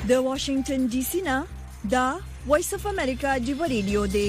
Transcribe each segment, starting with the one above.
د واشنگټن ډي سي نه دا وایس اف امریکا دی ریډیو دی.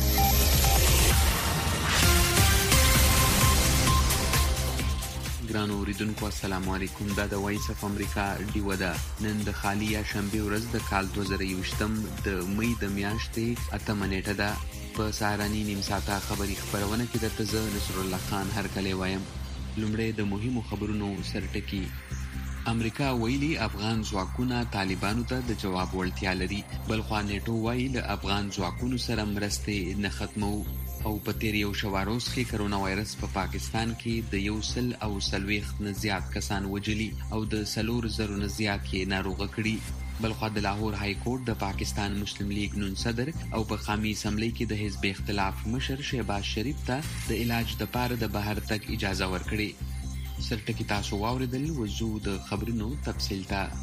ګرانو اوریدونکو السلام علیکم. دا د وایس اف امریکا دی ودا نن د خالی یا شنبه ورځ د کال 2021 د مې د میاشتې 8 نیټه ده. په سهارنی نیم ساعته خبری خبرونه کې درته زه نصر الله خان هرکلی وایم. لومړی د مهمو خبرونو سرټکی. امریکا ویلي افغان ځواکونه طالبانو ته د جواب وړتیا لري. بلخوا نیټو وایي له افغان ځواکونو سره مرستې نه ختمو. او په تیر یو شواروز کې کرونا وایرس په پاکستان کې د 140 نه زیات کسان وجلي او د 400 نه زیات یې ناروغه کړي. بلخوا د لاهور های کورټ د پاکستان مسلم لیگ نون صدر او په قومي اسمبلی کې د حزب اختلاف مشر شهباز شریف ته د علاج د پاره د بهر تک اجازه ورکړي. سرټکی تاسو واوریدل. وضو د خبرونو تفصیل ته.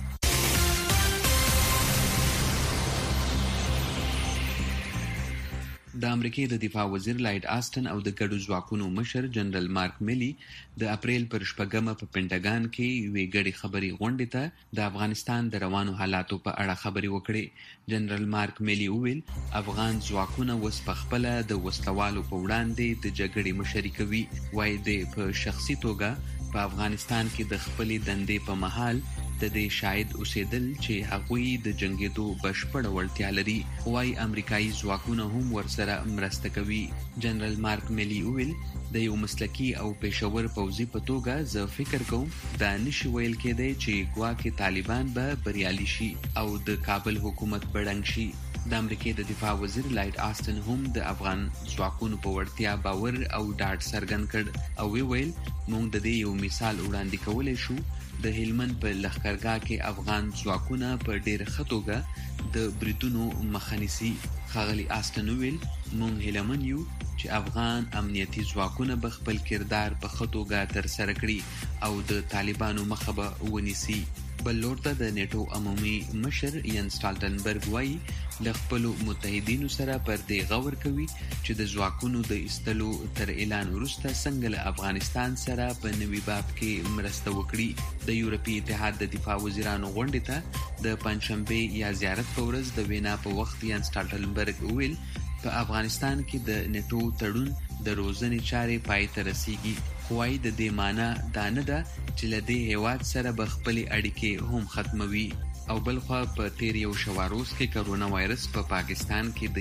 د امریکای د دفاع وزیر لایډ آسټن او د ګډو ځواکونو مشر جنرال مارک میلی د اپریل پر شپږمه په پینټاګان کې یوې ګډې خبري غونډې ته د افغانستان د روانو حالاتو په اړه خبري وکړې. جنرال مارک میلی وویل افغان ځواکونه اوس په خپل د وسلوالو په وړاندې د جګړې مشري کوي. وایي د په شخصي توګه په افغانستان کې د خپلې دندې په مهال د دې شاهد اوسېدل چې هغوی د جنگېدو بشپړه وړتیا لري. وايي امریکایي ځواکونه هم ورسره مرسته کوي. جنرال مارک میلی وویل د یو مسلکي او پېښور پوځي په توګه زه فکر کوم دا نشي ویل کېدی چې ګواکې طالبان به بریالي شي او د کابل حکومت بړنګ شي. د امریکای د دفاع وزیر لایډ آسټن هم د افغان ځواکونو په وړتیا باور او ډاډ څرګند کړ او ویل موږ د دې یو مثال وړاندې کولی شو. د هلمند په لښکرګاه کې افغان ځواکونه په ډېر ښه توګه د بریدونو مخه نیسي. ښاغلي آسټن ویل موږ هیلهمن یو چې افغان امنیتي ځواکونه به خپل کردار په ښه توګه ترسره کړي او د طالبانو مخه به ونیسي. بل لور ته د نیټو عمومي مشر ین سټالټنبرګ وایي له خپلو متحدینو سره پر دې غور کوي چې د ځواکونو د ایستلو تر اعلان وروسته څنګه له افغانستان سره په نوي باب کې مرسته وکړي. د یورپي اتحاد د دفاع وزیرانو غونډې ته د پنځشنبې یا زیارت په ورځ د وینا په وخت ین سټالټنبرګ وویل په افغانستان کې د نیټو تړون د روزنې چارې پای ته رسیږي. خو وايي د دې معنا دا نه ده چې له دې هیواد سره به خپلې اړیکې هم ختموي. او بلخوا په تیر یو شواروز کې کرونا وایرس په پاکستان کې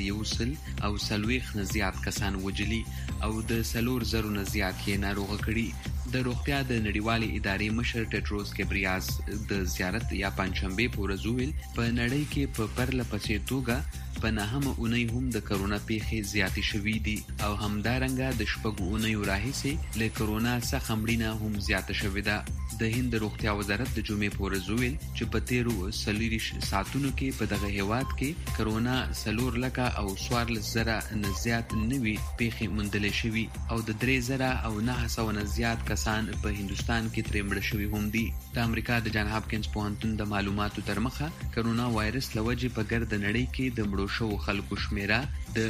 د 140 نه زیات کسان وجلي او د 400 نه زیات یې ناروغه کړي. د روغتیا د نړیوالې ادارې مشر ټیډروس ګبریاس د زیارت یا پنځشنبې په ورځ وویل په نړۍ کې په پرله پسې توګه په نهمه اونۍ هم د کرونا پیښې زیاتې شوې دي او همدارنګه د شپږو اونیو راهیسې له کرونا څخه مړینه هم زیاته شوې ده. د هند روغتیا وزارت د جمعې په ورځ وویل چې په تیرو 40 ساعتونو کې په دغه هیواد کې کرونا 4 او 14,000 نه زیات نوي پیښې موندلې شوي او د 3,000 او 900 نه زیات کسان په هندوستان کې ترې مړه شوي هم دي. د امریکا د جان هاپکینز پوهنتون د معلوماتو تر مخه کرونا وایرس له وجې په ګرد نړۍ کې د مړو شوو خلکو شمیره د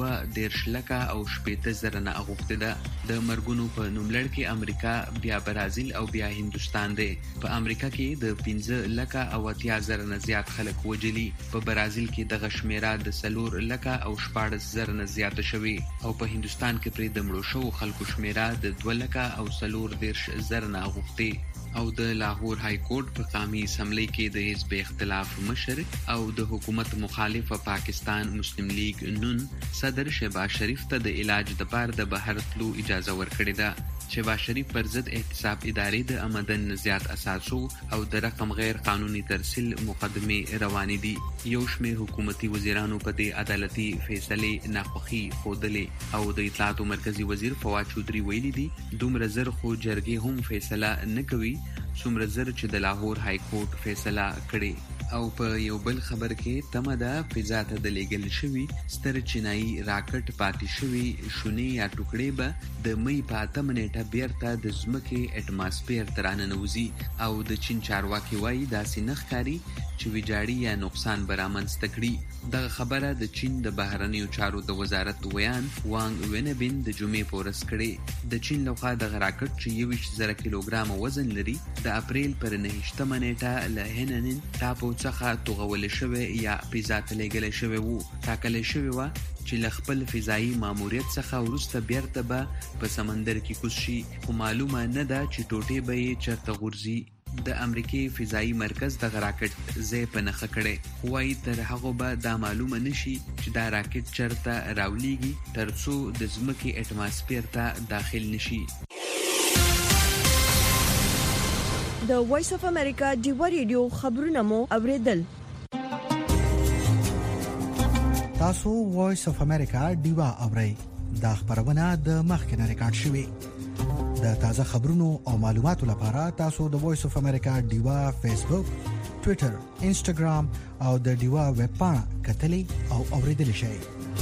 2.13 او 18,000 نه اوښتې ده. د مرګونو په نوملړ کې امریکا بیا برازیل او بیا هندوستان دی. په امریکا کې د 15 او 80,000 نه زیات خلک وجلي. په برازیل کې دغه شمیره د 4 او 14,000 نه زیاته شوې او په هندوستان کې پرې د مړو شوو خلکو شمیره د 2 او 14,000 نه اوښتې. او د لاهور های کورټ په قومي اسمبلی کې د حزب اختلاف مشر او د حکومت مخالف پاکستان مسلم لیگ نون صدر شهباز شریف ته د علاج د پاره د بهر تلو اجازه ورکړې ده. شهباز شریف پر ضد احتساب ادارې د آمدن زیات اساسو او د رقم غیر قانوني ترسیل مقدمه روانې دي. یو شمېر حکومتي وزیرانو په دې عدالتي فیصلې ناخوښي ښودلې او د اطلاعاتو مرکزی وزیر فواد چودري ویلي دي دومره زر خو جرګې هم فیصله نه کوي څومره زر چې د لاهور های کورټ فیصله کړې. او په یو بل خبر کې تمه ده فضا ته د لیږل شوي ستر چینایي راکټ پاتې شوي شونې یا ټوکړې به د مې په 8 نیټه بیرته د ځمکې اټماسفیر ته راننوځي او د چین چارواکي وایي داسې نه ښکاري چې ویجاړي یا نقصان به رامنځته کړي. دغه خبره د چین د بهرنیو چارو د وزارت ویان وانګ وینبین د جمعې په ورځ کړې. د چین لخوا دغه راکټ چې 21,000 کیلوګرامه وزن لري د اپریل پر 9 نیټه له هننن ټاپو څخه توغول شوی یا فضا ته لیږل شوی وو. ټاکل شوی و چې له خپل فضایي ماموریت څخه وروسته بیرته به په سمندر کې کوز شي، خو معلومه نه ده چې ټوټې به یې چېرته غورځي. د امریکای فضایي مرکز دغه راکټ ځای په نښه کړی، خو وایي تر هغه به دا معلومه نشي چې دا راکټ چېرته راولېږي تر څو د ځمکې اټماسفیر ته داخل نشي. د وایس اف امریکا ډیوا ریډیو خبرونه مو اوریدل. تاسو وایس اف امریکا ډیوا اورئ. دا خبرونه د مخکنه ریکارډ شوې. د تازه خبرونو او معلوماتو لپاره تاسو د وایس اف امریکا ډیوا فیسبوک، ټوئیټر، انسټاګرام او د ډیوا ویب پاڼه کتلی او اوریدلی شئ.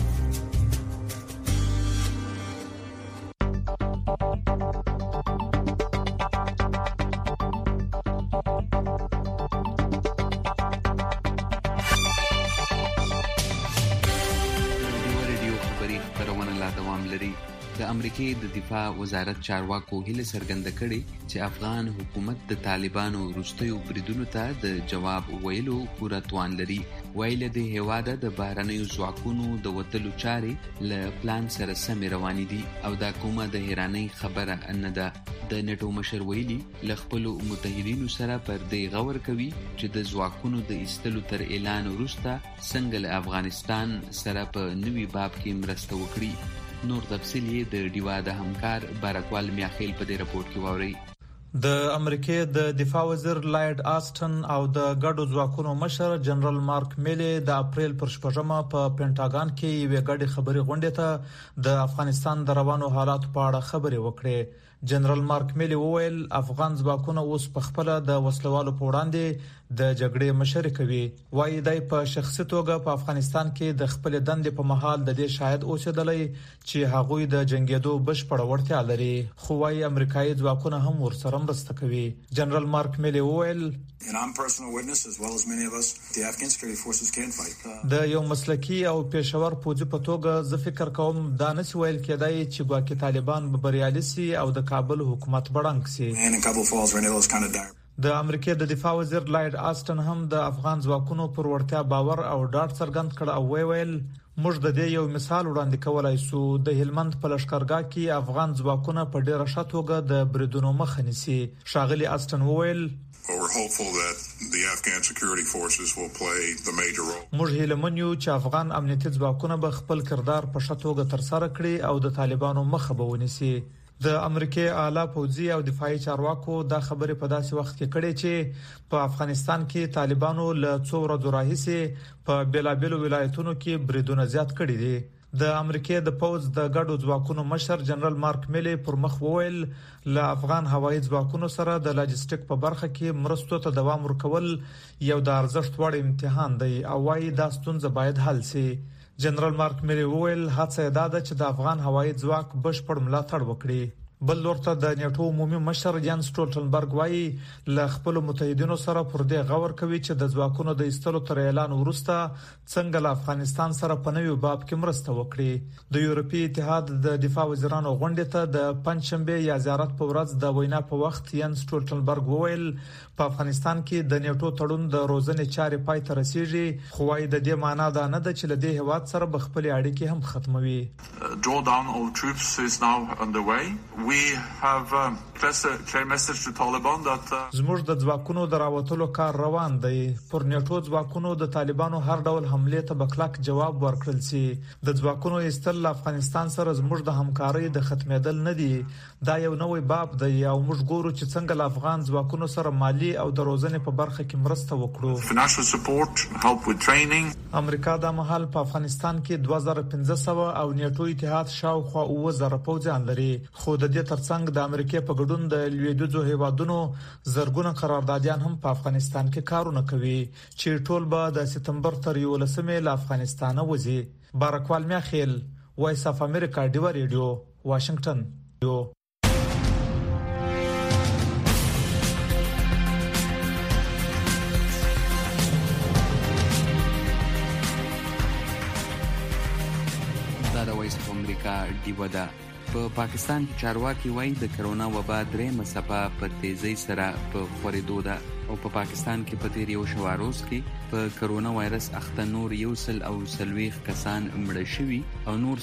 د امریکای د دفاع وزارت چارواکو هیله څرګنده کړې چې افغان حکومت د طالبانو وروستیو بریدونو ته د جواب ویلو پوره توان لري. ویل د هیواد د بهرنیو ځواکونو د وتلو چارې له پلان سره سم روانې دي او دا کومه د حیرانۍ خبره نه ده. د نیټو مشر ویلي له خپلو متحدینو سره پر دې غور کوي چې د ځواکونو د ایستلو تر اعلان وروسته څنګه له افغانستان سره په نوي باب کې مرسته وکړي. نور تفصیل یې د ډیوا د همکار بارکوال میاخیل په دې رپورت کې واورئ. د امریکای د دفاع وزیر لایډ آسټن او د ګډو ځواکونو مشر جنرال مارک میلی د اپریل پر 8مه په پینټاګان کې یوې ګډې خبري غونډې ته د افغانستان د روانو حالاتو په اړه خبرې وکړې. جنرال مارک میلی وویل افغان ځواکونه اوس په خپل د وسلوالو په وړاندې د جګړې مشري کوي. وايي دای په شخصي توګه په افغانستان کې د خپل دندې په مهال د دې شاهد اوسېدلی چې هغوی د جنگیدو بشپړ وړتیا لري، خو وايي امریکایي ځواکونه هم ورسره مرسته کوي. جنرال مارک میلی وویل د یو مسلکی او پیښور پوځي په توګه زه فکر کوم دا نشي ویل کېدای چې ګواکې طالبان به بریالي سي او د کابل حکومت بړنګ سي. د امریکای د دفاع وزیر لایډ آسټن هم د افغان ځواکونو پر وړتیا باور او ډاډ څرګند کړ او ویل موږ د دې یو مثال وړاندې کولای سو. د هلمند په لشکرګاه کې افغان ځواکونه په ډیره ښه توګه د بریدونو مخه نیسي. ښاغلي آسټن وویل موږ هیله من یو چې افغان امنیتي ځواکونه به خپل کردار په ښه توګه ترسره کړي او د طالبانو مخه به ونیسي. د امریکای اعلی پوځي او دفاعي چارواکو دا خبره په داسې وخت کې کړې چې په افغانستان کې طالبانو له څو ورځې راهیسې په بیلابیلو ولایتونو کې بریدونه زیات کړي دي. د امریکای د پوځ د ګډو ځواکونو مشر جنرال مارک میلی پر مخ وویل له افغان هوایي ځواکونو سره د لاجستیک په برخه کې مرستو ته دوام ورکول یو د ارزښت وړ امتحان دی او وايي دا ستونزه باید حل شي. جنرال مارک میلی وویل هڅه دا ده چې د افغان هوایي ځواک بشپړ ملاتړ وکړي. بل ورته د نیټو عمومي مشر جان سټولټنبرګ وايي له خپل متحدینو سره پر دې غور کوي چې د ځواکونو د ایستلو تر اعلان وروسته څنګه له افغانستان سره په نوي باب کې مرسته وکړي. د یورپی اتحاد د دفاع وزیرانو غونډې ته د پنځشنبه یا زیارت په ورځ د وینا په وخت جان سټولټنبرګ وویل په افغانستان کې د نیټو تړون د روزنې چارې پای ته رسیږي، خو وايي د دې معنی دا نه ده چې له دې هواد سره بخپلې اړیکې هم ختموي. Drawdown of troops is now underway. We have clear message to Taliban that زموږ د ځواکونو دراوتلو کار روان دی. پر نیټو ځواکونو د طالبانو هر ډول حمله ته بکلک جواب ورکړل سي. د ځواکونو ایستل افغانستان سره زموږ د همکارۍ د ختمېدل نه دی، دا یو نوې باب دی او موږ ګورو چې څنګه له افغان ځواکونو سره مالی او د روزنې په برخه کې مرسته وکړو. financial support, help with training. امریکا د مهال په افغانستان کې 2500 او نیټو اتحاد شاوخوا 2000 پوځیان لري، خو د دې ترڅنګ د امریکا په ګډون د لویدیځو هیوادونو زرګونه قراردادیان هم په افغانستان کې کارونه کوي چې ټول به د سپتمبر تر 11 له افغانستانه وځي. بارکوال میاخیل، وایس اف امریکا ډیوا ریډیو، واشنگټن. دا د وایس اف امریکا ډیوا ده. په پاکستان کې چارواکي وایي د کرونا وبا درېمه څپه په تیزۍ سره په خورېدو ده او په پاکستان کې په تیر یو شواروز کې په کرونا وایرس اخته نور 140 کسان مړه شوي او نور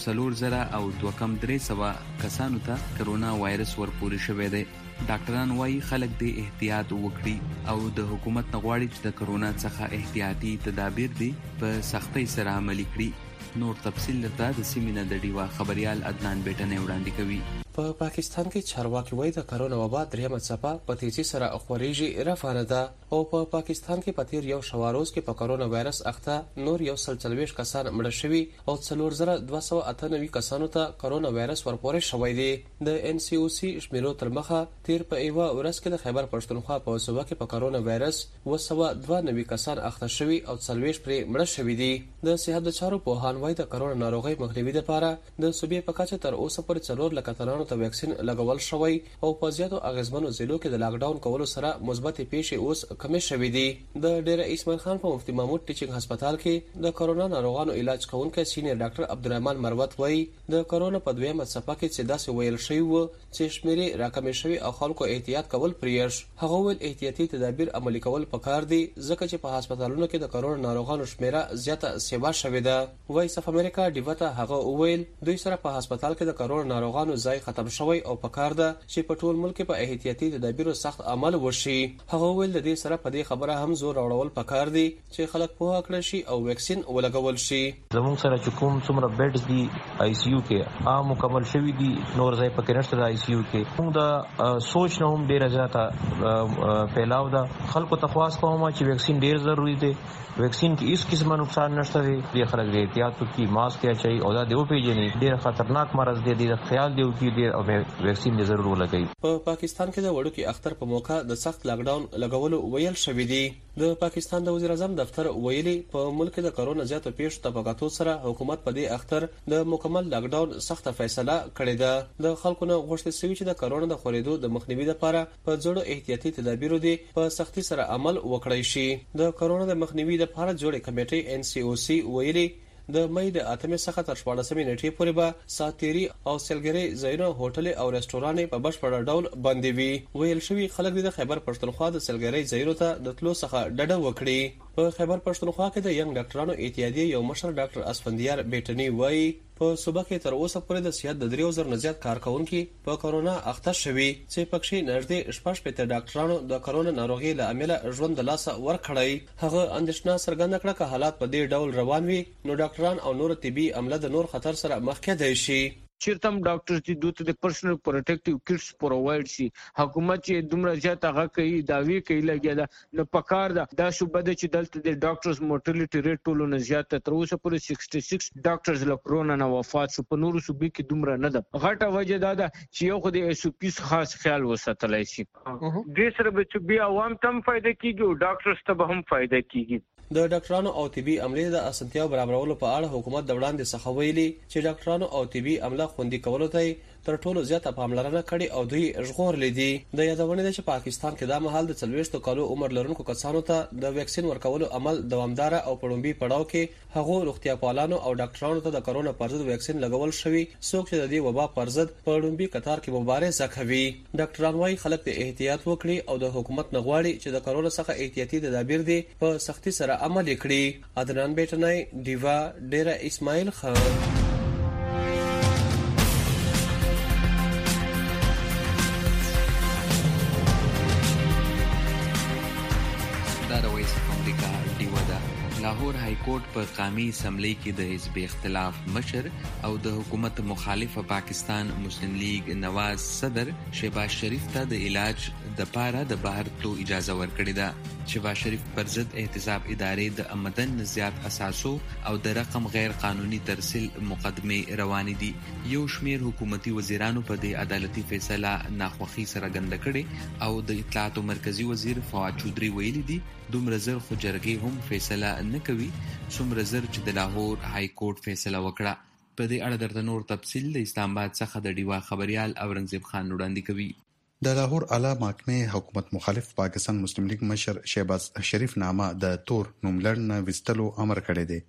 4,300 کسانو ته کرونا وایرس ورپورې شوی دی. ډاکټران وایي خلک دې احتیاط وکړي او د حکومت نه غواړي چې د کرونا څخه احتیاطي تدابیر دي په سختۍ سره عملي کړي. نور تفصیل لرته د سیمینه د ډیوا خبريال عدنان بیٹنه وړاندې کوي. په پاکستان کې چارواکي وایي د کرونا وبا درېمه څپه په تیزی سره خورېږي رافانه ده او په پاکستان کې په تیر یو شواروز کې په کرونا وایرس اخته نور 140 کسان مړه شوي او 4,298 کسانو ته کرونا وایرس ورپورې شوی دی. د NCOC شمیرو تر مخه تیر په ایوا ورځ کې د خیبر پښتونخوا په صوبه کې په کرونا وایرس 292 کسان اخته شوي او 40 پرې مړه شوي دي. د صحت چارو په هان وایي د کرونا ناروغي مخنیوي لپاره د صوبې په کچه تر اوسه پورې 4 لک تنانو ته ویکسین لګول شوی او په زیاتو اغیزمنو ضلعو کې د لاک ډاون کولو سره مثبت پیښې اوس کمې شوې دي. د ډیره اسماعیل خان په مفتي محمود ټیچینګ هسپتال کې د کرونا ناروغانو علاج کوونکی سینیئر ډاکټر عبدالرحمن مروت وایي د کرونا په دویمه څپه کې چې داسې ویل شوی و چې شمیرې راکمې شوي او خلکو احتیاط کول پریښ. هغه ویل احتیاطي تدابیر عملي کول پکار دي ځکه چې په هسپتالونو کې د کرونا ناروغانو شمیره زیاته سیوا شوې ده. وایس اف امریکا ډیوته هغه ویل دوی سره په هسپتال کې د کرونا ناروغانو ځای ختم شوی او پکار ده چې په ټول ملک په احتیاطي تدابیرو سخت عمل وشي. هغه ویل د دې سره په دې خبره هم زور راوړل پکار دي چې خلک پوهه کړي شي او ویکسین ولګول شي. زموږ سره چې کوم څومره بیډز دي ICU کې عام مکمل شوی دي نور ځای پکې نشته د ICU کې. موږ د سوچ نه هم ډیر زیاته پھیلاو ده. خلکو ته خواست کوم چې ویکسین ډیر ضروری دی. ویکسین کې هیڅ قسمه نقصان نشته دی. د خلک د احتیاط کی ماسک یا چي او دا دیو پیجنې ډیر خطرناک مرض دی. د خیال دیو کې ډیر او ویکسین دی ضرور ولګي. په پاکستان کې د وړوکی اختر په موقع د سخت لاک ډاون لګولو ویل شوې دي. د پاکستان د وزیر اعظم دفتر ویلي په ملک د کرونا زیاتو پیښو طبقاتو سره حکومت په دې اختر د مکمل لاک ډاون سخت فیصله کړې ده. د خلکو نه غوښتل شوی چې د کرونا د خورېدو د مخنیوي لپاره په ځړو احتیاطي تدابیرو دي په سختي سره عمل وکړي شي. د کرونا د مخنیوي لپاره جوړې کمیټې NCOC ویلي د مې د 8 څخه تر 14 نیټې پورې به ساتيري او سلګري ځایونه هوټل او رستورانټ په بشپړ ډول بندي وي. ویل شوی خلک د خیبر پښتونخوا د سلګري ځایونو ته د تلو څخه ډډه وکړي. په خیبر پښتونخوا کې د ینګ ډاکټرانو اتحادیه یو مشر ډاکټر اسفندیار بیٹنی وایي په صوبه کې تر اوسه پورې د صحت د 3000 نه زیات کارکونکو په کرونا اخته شوي چې پکې نږدې 15 ډاکټرانو د کرونا ناروغي له امله ژوند د لاسه ورکړی. هغه اندېښنه څرګنده کړه چې حالات په دې ډول روان وي نو ډاکټران او نور طبي عمله د نور خطر سره مخ کېدای شي. چیرته هم ډاکټرز دي دوی ته د پرسنل پروټیکټیو کټس پرووایډ شي. حکومت چې دومره زیات هغه کوي داوی کوي لګیا ده نو پکار ده دا شوبه ده چې دلته د ډاکټرز مورټیلیټي ریټ ټولو نه زیات تر اوسه پورې 66 ډاکټرز له کرونا نه وفات شو. په نورو صوبې کې دومره نه ده. غټه وجه دا ده چې یو خو د SOPs خاص خیال وساتلای شي. دې سره به چې بیا عوام ته هم فائدہ کیږي او ډاکټرز ته به هم فائدہ کیږي. د ډاکټرانو او طبي عملې د اسانتیاو برابرولو په اړه حکومت د وړاندې څخه ویلي چې ډاکټرانو او طبي عمله خوندي کولو ته تر ټولو زیاته پاملرنه کړې او دوی ژغورلې دي. د یادونه ده چې پاکستان کې دا مهال د 40 کالو عمر لرونکو کسانو ته د ویکسین ورکولو عمل دوامدار او پړومبي پړاو کې هغه روغتیا پالانو او ډاکټرانو ته د کرونا پر ضد ویکسین لګول شوی څوک چې د دې وبا پر ضد پړومبي قطار کې مبارزه کوي. ډاکټران وايي خلک ته احتیاط وکړي او د حکومت نه غواړي چې د کرونا څخه احتیاطي تدابیر دي په سختي سره عمل کړي. عدنان بیٹنای دیوا ډیره اسماعیل خان. لاهور های کورټ په قومي اسمبلی کې د حزب اختلاف مشر او د حکومت مخالف پاکستان مسلم لیگ نواز صدر شهباز شریف ته د علاج د پاره د بهر تلو اجازه ورکړې ده. شهباز شریف پر ضد احتساب ادارې د آمدن زیات اساسو او د رقم غیر قانوني ترسیل مقدمه روان دي. یو شمیر حکومتي وزیرانو په دې عدالتي فیصله ناخوښي سره ګنده کړي او د اطلاعات مرکزی وزیر فواد چودري ویلي دي دومره زر خو جرګې هم فیصله نه کوي څومره زر چې د لاهور های کورټ فیصله وکړه. په دې اړه درته نور تفصیل د اسلام آباد څخه د ډیوا خبريال اورنګزیب خان وړاندې کوي. د لاهور اعلی محکمې حکومت مخالف پاکستان مسلم لیگ مشر شهباز شریف نامه د تور نوملړ نه وستلو امر کړی دی.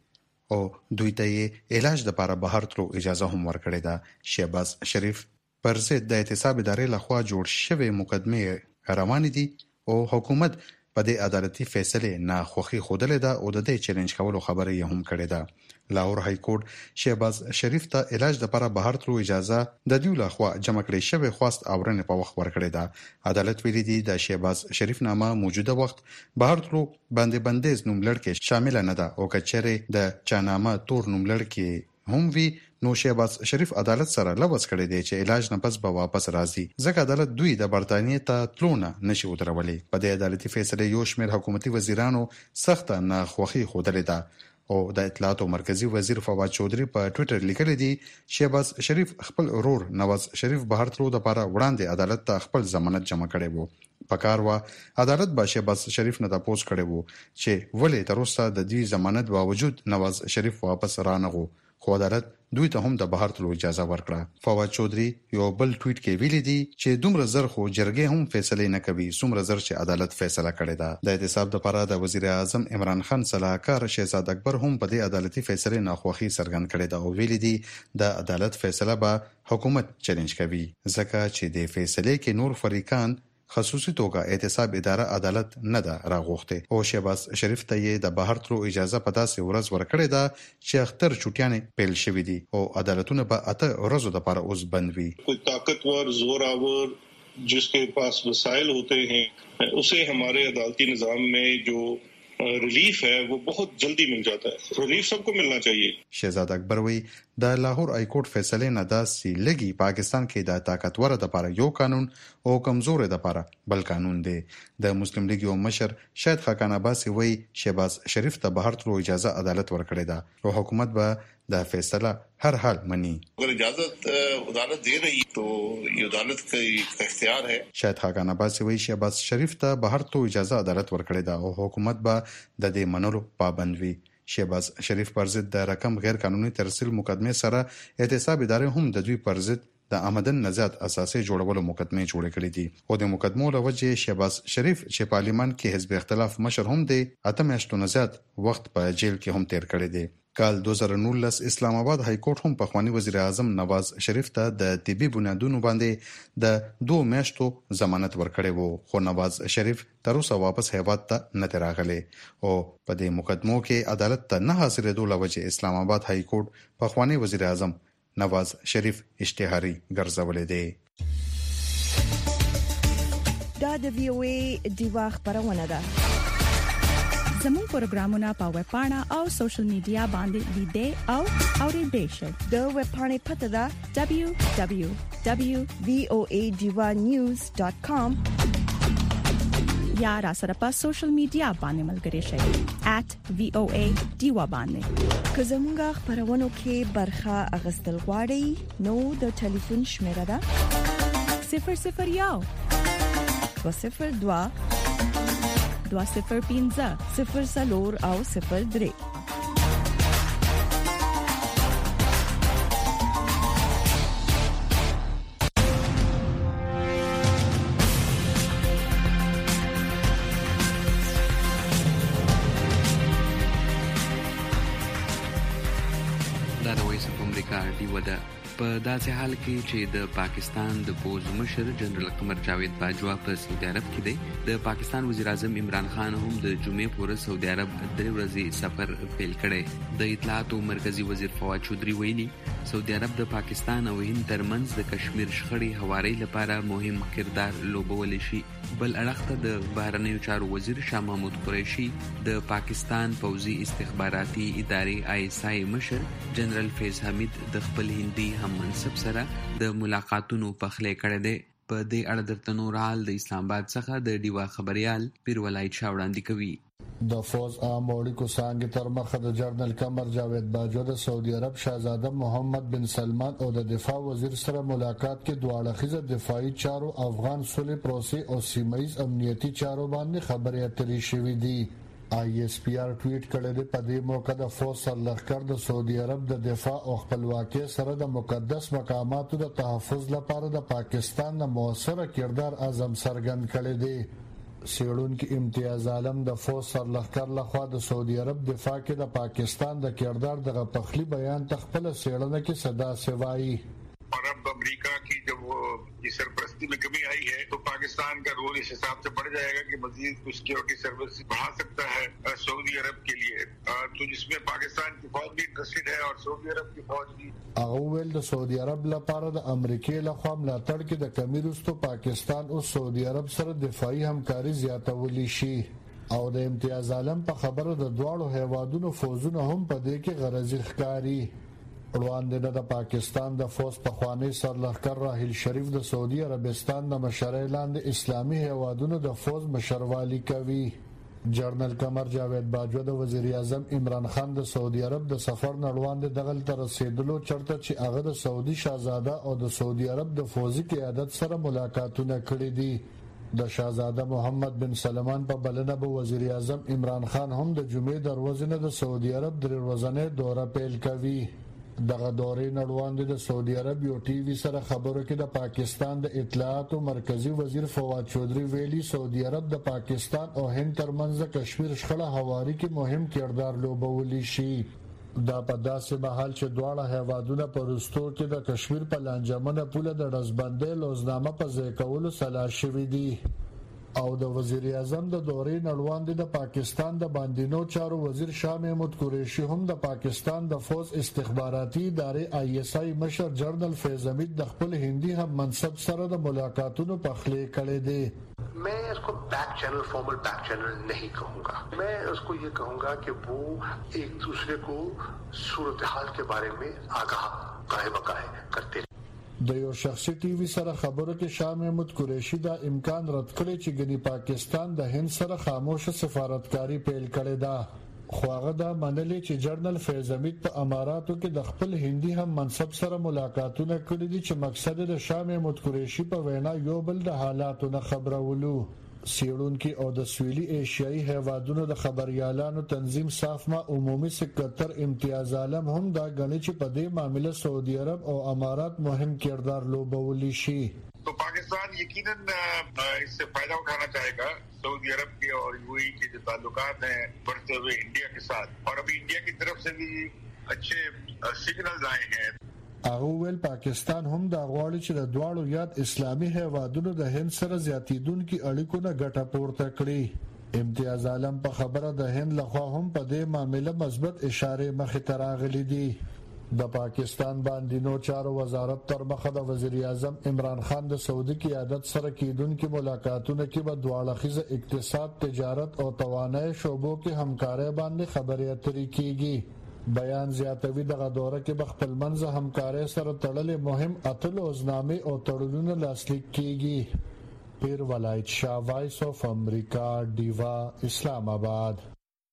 او دوی ته علاج لپاره بهر تلو اجازه هم ورکړې ده. شهباز شریف پر ضد د احتساب ادارې لخوا جوړ شوی مقدمه روان دي او حکومت په دې عدالتي فیصله نه خوخي خوده ده او د دې چیلنج کولو خبره یې هم کړې ده. لاهور های کورټ شهباز شریف ته علاج لپاره بهر تلو اجازه د دوی لخوا جمع کړې شوی خواست اورنه په وخت ورکړې ده. عدالت ویلي دی د شهباز شریف نامه موجوده وخت بهر تلو باندې بندیز نوملړ کې شامل نه ده او کچره د چانامه تور نوملړ کې هم وی نو شهباز شریف عدالت سره لوز کړی دی چې علاج نه پس به واپس راځي ځکه عدالت دوی د برتانیې ته تلونه نشي ودرولي. په دې عدالتي فیصله یو شمېر حکومتي وزیرانو سخت نه خوخي خوده ده او د اطلاعات مرکزی وزیر فواد چودري په ټوئیټر لیکلی دی شهباز شریف خپل ورور نواز شریف بهر تلو لپاره وړاندې عدالت ته خپل ضمانت جمع کړی وو. پکار وا عدالت به شهباز شریف نه تاسو کړی وو چې ولې تر اوسه د دې ضمانت باوجود نواز شریف واپس رانغو خو عدالت دوی ته هم د بهر تلو اجازه ورکړه. فواد چودري یو بل ټویټ کې ویلي دی چې دومره زر خو جرګې هم فیصله نه کوي څومره زر چې عدالت فیصله کړې ده. د احتساب لپاره د وزیر اعظم عمران خان صلاحکار شهزاد اکبر هم په دې عدالتي فیصله ناخوښي څرګند کړې ده او ویلي دی د عدالت فیصله به حکومت چیلنج کوي ځکه چې د فیصله کې نور فریقان خصوصي توګه احتساب اداره عدالت نه ده راغوښته او شهباز شریف ته یې د بهر تلو اجازه په داسې ورځ ورکړې ده چې اختر چټیانې پیل شوې دي او عدالتونه به اته ورځو لپاره اوس بند وي. کوئی طاقتور زوراور जिसके पास वसाइल होते हैं उसे हमारे अदालती निजाम में जो रिलीफ है वो बहुत जल्दी मिल जाता है. रिलीफ सबको मिलना चाहिए. शहजाद अकबर वही د لاهور های کورټ فیصله نه داسي لګي پاکستان کې د طاقتور د لپاره یو قانون او کمزور د لپاره بل قانون دی. د مسلم لیگ یو مشر شاهد خاقان عباسی وی شهباز شریف ته بهر تلو اجازه عدالت ورکړی ده او حکومت به د فیصله هر حال مني. اگر اجازت عدالت دے رہی تو یہ عدالت کا اختیار ہے. شاهد خاقان عباسی وی شهباز شریف ته بهر تلو اجازه عدالت ورکړی ده او حکومت به د دې منلو پابند وي. شهباز شریف پر ضد د رقم غیر قانوني ترسیل مقدمه سره احتساب ادارې هم د دوی پر ضد د آمدن نزاد اساسي جوړولو مقدمه جوړ کړې دي او د مقدمو لوجه شهباز شریف چې پارلیمان کې حزب اختلاف مشر هم دی اته میاشتو نزاد وخت په جیل کې هم تیر کړی دی. کال 2019 اسلام آباد های کورټ هم پخوانی وزیر اعظم نواز شریف ته د طبي بنیادونو باندې د 2 میاشتو ضمانت ورکړی وو خو نواز شریف تر اوسه واپس هیواد ته نه راغلی او په دې مقدمو کې عدالت ته نه حاضرېدو لوجه اسلام آباد های کورټ پخوانی وزیر اعظم نواز شریف اشتهاري ګرځولې دی. دا د وی او ای دیوا خبرونه ده. زموږ پروګرامونه په ویب پاڼه او سوشل میډیا باندې لیدئ او اوریدئ شئ. د ویب پاڼې پته ده www.voadivanews.com یا را سره په سوشل میډیا باندې ملګري شئ @voadiva باندې. که زموږ خبرونه کې برخه اغستل غواړئ نو د ټلیفون شمیره ده 001 202 205 0 او 03. دا د وایس اف امریکا ډیو ده. په داسې حال کې چې د پاکستان د پوز مشر جنرال قمر جاوید باجوا په سعودي عرب کې دی. د پاکستان وزیر اعظم عمران خان هم د جمعې پورې سعودي عرب 3 ورځې سفر پیل کړی. د اطلاعات مرکزی وزیر فواد چودري ویلي سعودي عرب د پاکستان او هند ترمنځ د کشمیر شخړې هواري لپاره مهم کردار لوبول شي. بل اړخ ته د بهرنیو چارو وزیر شاه محمود قریشي د پاکستان پوځي استخباراتي ادارې ISI مشر جنرال فیض حمید د خپل هندي هم منصب سره د ملاقاتونو پخلی کړی دی. په دې اړه درته نور حال د اسلام آباد څخه د ډیوا خبريال پیر ولایت شاه وړاندې کوي. د فوز عام اړیکو څنګه تر مخه د جنرال قمر جاوید باجوا د سعودي عرب شاهزاده محمد بن سلمان او د دفاع وزیر سره ملاقات کې دوه اړخیزه دفاعي چارو افغان صلح پروسې او سیمایي امنیتي چارو باندې خبرې اترې شوې دي. ISPR ټویټ کړی دی په دې موقع د فوز سرلښکر د سعودي عرب د دفاع او خپلواکۍ سره د مقدس مقاماتو د تحفظ لپاره د پاکستان د موثر کردار اعظم څرګند کړی دی. سیړونکو امتیاز عالم د فوج سرلښکر لخوا د سعودي عرب دفاع کې د پاکستان د کردار د غپخلی بیان تخپل سیړنه کې صدا سوای और अब अमेरिका की जब वो सरपरस्ती में कमी आई है तो पाकिस्तान का रोल इस हिसाब से बढ़ जाएगा कि मजीद कुछ सिक्योरिटी सर्विस बढ़ा सकता है सऊदी अरब के लिए, तो जिसमें पाकिस्तान की फौज भी इंटरेस्टेड है और सऊदी अरब की फौज भी। اول د سعودي عرب لپاره د امریکای لخوا ملاتړ کې د کمی وروسته پاکستان او سعودي عرب سره دفاعي همکاري زیاتولی شي او د امتیاز عالم په خبره د دواړو هیوادونو فوجونه هم په دې کې غرضی ښکاری. وړاندې د پاکستان د فوج په خوانی سرلښکر راحیل شریف د سعودي عربستان د مشرۍ لاندې اسلامي هیوادونو د فوج مشروالی کوي. جنرال قمر جاوید باجوه د وزیر اعظم عمران خان د سعودي عرب د سفر نړوان دغل تر رسیدلو چرته چې هغه د سعودي شاهزاده او د سعودي عرب د فوجي قیادت سره ملاقاتونه کړي دي. د شاهزاده محمد بن سلمان په بلنه به وزیر اعظم عمران خان هم د جمعې دروازې نه د سعودي عرب درې ورځې دوره پیل کوي. دغه دورې نړوان د سعودي عرب یو ټي وي سره خبرو کې د پاکستان د اطلاعات او مرکزی وزیر فواد چودھری ویلي سعودي عرب د پاکستان او هند ترمنځ کشمیر شخړه هواري کې مهم کردار لوبولی شي. دا په داسې مهال چې دواړه هیوادونه په وروستو کې د کشمیر په لانجمنه پوله د ډزبندۍ لوزنامه په ځای کولو سلا شوي دي او د وزیر اعظم د دورې نړوان د پاکستان د باندینو چارو وزیر شاه محمود قریشي هم د پاکستان د فوج استخباراتي ادارې آی ایس آی مشر جنرال فیض حمید د خپل هندي هم منصب سره د ملاقاتونو په خلی کړي دي. मैं इसको back channel formal back channel नहीं कहूँगा, मैं उसको ये कहूँगा कि वो एक दूसरे को सूरत हाल के बारे में आगाह काहे बकाहे करते. د یو شخصي ټي وي سره خبرو کې شاه محمود قریشي دا امکان رد کړی چې ګنی پاکستان د هند سره خاموش سفارتکاری پیل کړی دا، خو هغه دا منلي چې جنرال فیض حمید په اماراتو کې د خپل هندي هم منصب سره ملاقاتونه کړي دي چې مقصد د شاه محمود قریشي په وینا یو بل د حالاتو نه خبرولو. سیړونکو او د سویلي ایشیایي هیوادونو د خبريالانو تنظیم صافما عمومي سکرټر امتیاز عالم هم دا غني چې په دې معاملې سعودي عرب او امارات مهم کردار لوبولی شي. तो पाकिस्तान यकीनन इससे फायदा उठाना चाहेगा सऊदी अरब के और यूएई के जो ताल्लुकात हैं बढ़ते हुए इंडिया के साथ, और अभी इंडिया की तरफ से भी अच्छे सिग्नल्स आए हैं. هغه ول پاکستان هم دا غواړي چې د دواړو یاد اسلامي هیوادونو د هند سره زیاتیدونکو اړیکو نه ګټه پورته کړي. امتیاز عالم په خبره د هند لخوا هم په دې معاملې مثبت اشاره مخې ته راغلي دي. د پاکستان باندینو چارو وزارت تر مخه د وزیر اعظم عمران خان د سعودي قیادت سره کیدونکو ملاقاتونو کې به دواړه خیزه اقتصاد، تجارت او توانایي شعبو کې همکارۍ باندې خبرې اترې کیږي. بیان زیاتوي دغه دوره کې بخپل منځ همکارۍ سره تړلې مهم اتلو ازنامه او تړونونه لاسلیک کیږي. پیر ولایت شاه، وایس اف امریکا، ډیوا، اسلام آباد.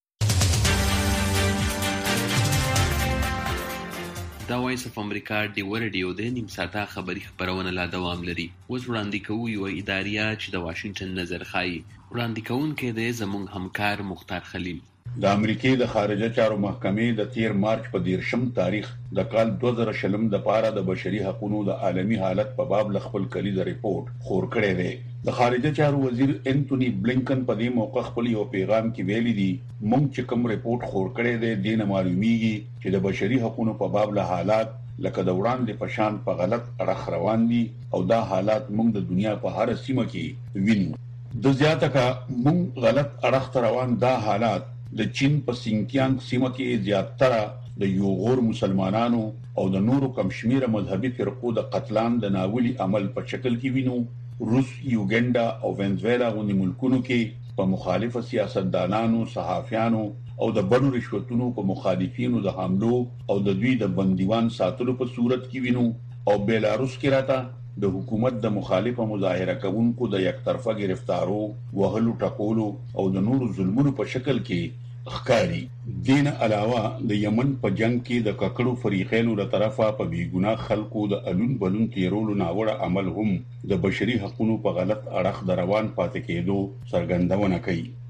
دا وایس اف امریکا ډیوا رادیو د نیم ساعته خبری خبرونه لا دوام لري. اوس وړاندې کوو یو اداریه چې د واشنگټن نظر خایي. وړاندې کوونکی د زموږ همکار مختار خلیل. د امریکای د خارجه چارو محکمې د 13 مارچ په 13 تاریخ د کال 2020 د پاره د بشري حقوقو د عالمي حالت په باب خپل کلیدي ریپورت خور کړی دی. د خارجه چارو وزیر انټونی بلینکن په دې موقع خپل یو پیغام کې ویلي دی مونږ چې کوم ریپورت خور کړی دی دینه معلومیږي چې د بشري حقوقو په باب له حالات لکه د وړاندې پشان په غلط اړخ روان دي او دا حالات مونږ د دنیا په هر سیمه کې وینو. د زیاته کا مونږ غلط اړخ روان دا حالات د چین په سینکیانګ سیمه کې زیاتره د یوغور مسلمانانو او د نورو کم شمیره مذهبي فرقو د قتلان د ناولي عمل په شکل کې وینو. روس، یوګنډا او وینزویلا غونډې ملکونو کې په مخالف سیاستدانانو، صحافیانو او د بڼو رشوتونو په مخالفینو د حملو او د دوی د بندیوان ساتلو په صورت کې وینو. او بیلاروس کې راته د حکومت د مخالفه مظاهره کوونکو د یک طرفه گرفتارو، وهلو، ټکولو او د نورو ظلمونو په شکل کې ښکاری. دین علاوه د یمن په جنگ کې د ککړو فریقینو له طرفه په بیګناه خلکو د الون بلون تیرولو ناوړه عمل هم د بشري حقوقو په غلط اړخ د روان پاتې کېدو څرګندونه کوي.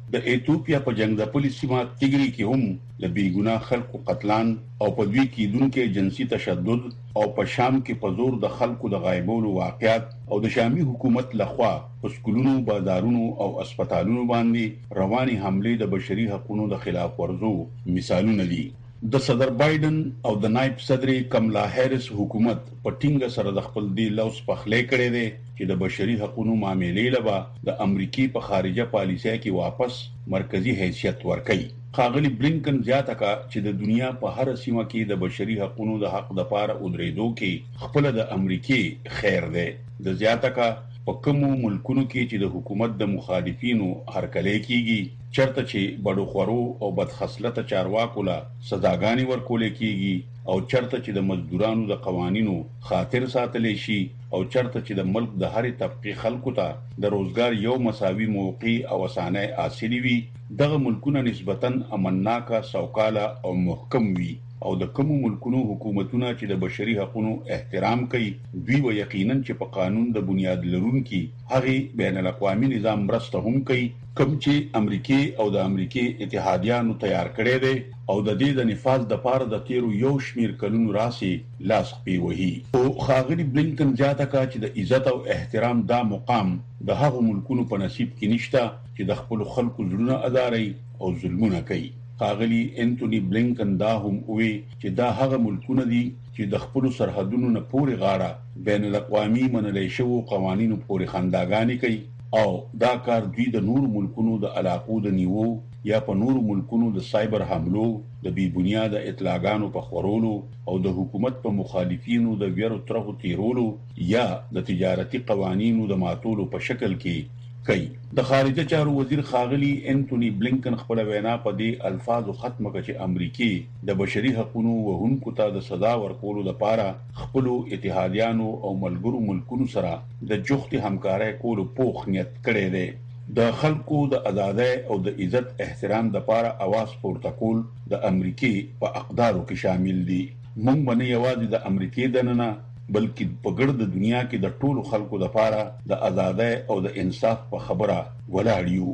د ایتوپیا په جنگ د پولیسیما تیګری کې هم د بیګنا خلکو قتلان او په دوی کې دونکو جنسي تشدد او په شام کې په زور د خلکو د غایبولو واقعیت او د شامي حکومت لخوا په سکولونو بازارونو او هسپتالونو باندې رواني حمله د بشري حقوقو د خلاف ورزو مثالونه دي. د صدر بایدن او د نائب صدر کملا هریس حکومت په ټینګه سره د خپل دی لوس په خلې کړي دي چې د بشري حقوقو معاملې لپاره د امریکای په خارجه پالیسۍ کې واپس مرکزی حیثیت ورکړي. ښاغلي بلینکن زیاته کا چې د دنیا په هر سیمه کې د بشري حقوقو د حق لپاره ودرېدو کې خپل د امریکای خیر دی. د زیاته کا په کومو ملکونو کې چې د حکومت د مخالفینو هرکلی کیږي چرته چې بډو خورو او بدخصلته چارواکو لا سزاګانی ورکول کیږي او چرته چې د مزدورانو د قوانینو خاطر ساتل شي او چرته چې د ملک د هرې طبقه خلکو ته د روزګار یو مساوي موقع او اسانه حاصل وي دغه ملکونه نسبتاً امنناکه سوکاله او محکم وي او د کوم ملکونو حکومتونه چې د بشري حقوقو احترام کوي دوی و یقینا چې په قانون د بنیاد لرونکي هغه بین الاقوامي نظام مرسته هم کوي کوم چې امریکای او د امریکای اتحادیانو تیار کړي دي او د دې د نفاذ د پاره د تیرو یو شمیر کلونو راسي لاس پی وهي. او ښاغلي بلینکن زیاته کا چې د عزت او احترام دا مقام د هغو ملکونو په نصیب کې نشته چې د خپل خلکو ظلمونه اداري او ظلمونه کوي. ښاغلي انټونی بلینکن دا هم وی چې دا هغه ملکونه دي چې د خپل سرحدونو نه پوري غاړه بین الاقوامي منلې شوو قوانینو پوري خنداګانی کوي او دا کار دوی د نور ملکونو د علاقو د نیوو یا په نور ملکونو د سایبر حملو د بی بنیاد اطلاعاتو په خورولو او د حکومت په مخالفینو د ویرو ترغو تیرولو یا د تجارتي قوانینو د ماتولو په شکل کې کوي. د خارجه چارو وزیر ښاغلي انټونی بلینکن خپل وینا په دې الفاظو ختمه کړه چې امریکای د بشري حقوقو وهونکو ته د سزا ورکولو لپاره خپل اتحادیانو او ملګرو ملکونو سره د جوختي همکارۍ کولو پوخ نیت کړی دی. د خلکو د آزادۍ او د عزت احترام لپاره आवाज پورته کول د امریکای په اقدارو کې شامل دي. موږ باندې یوازې د امریکای دننه بلکې په ګرد د دنیا کې د ټولو خلکو لپاره د آزادۍ او د انصاف په خبره ولاړ یو.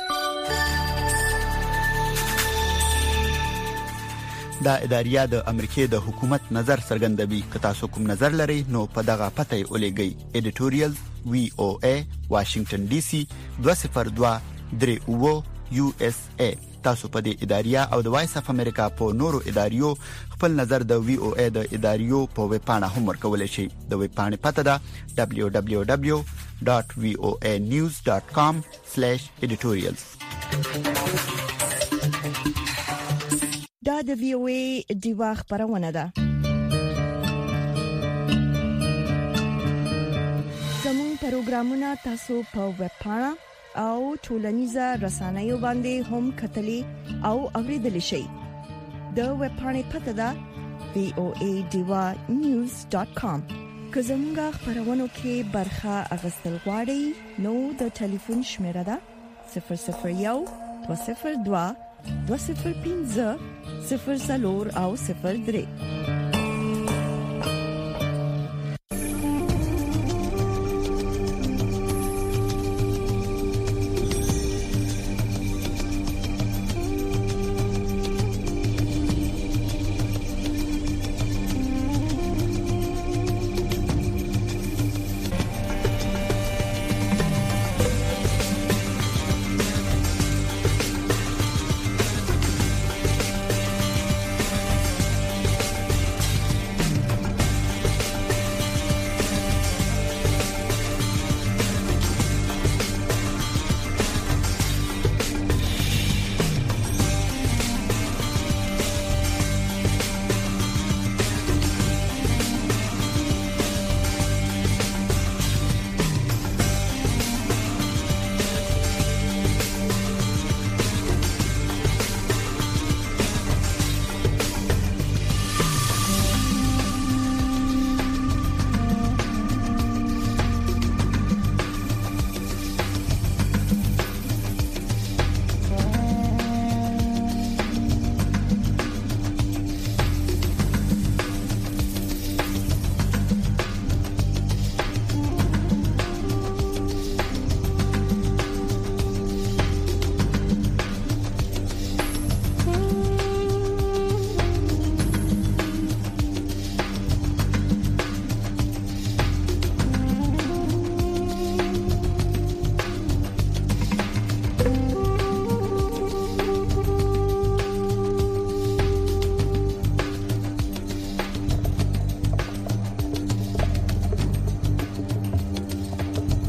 دا اداریه د امریکای د حکومت نظر څرګندوي. که تاسو کوم نظر لرئ نو په دغه پته یې ولېږئ. ایډیټوریال VOA واشنگټن ډي سي 202 USA. تاسو په دې اداریه او د وایس اف امریکا په نورو اداریو خپل نظر د VOA د اداریو په ویب پاڼه هم ورکولی شئ. د ویب پاڼې پته ده www.voanews.com/editorials. دا د VOA دیوا خبرونه ده. زموږ پروګرامونه تاسو په ویب پاڼه او ټولنیزه رسنیو باندې هم کتلی او اوریدلی شئ. د ویب پاڼې پته ده voanews.com. که زموږ خبرونو کې برخه اخیستل غواړئ نو د ټلیفون شمیره ده 001 202 205 00 او 03.